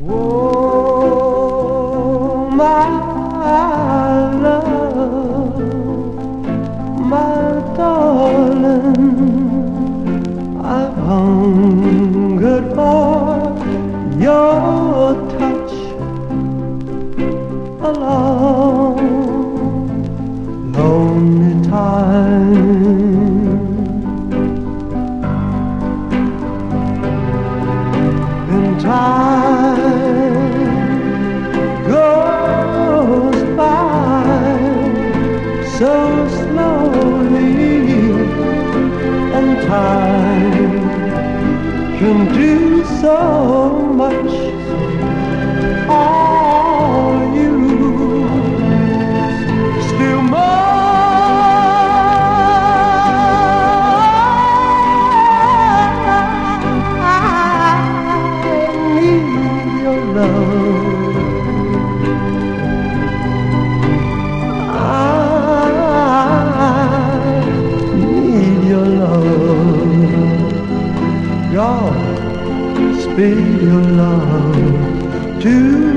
Oh, my love, my darling, I've hungered for your touch a long, lonely time. And time goes by so slowly, and time can do so much. All you still God, speak your love to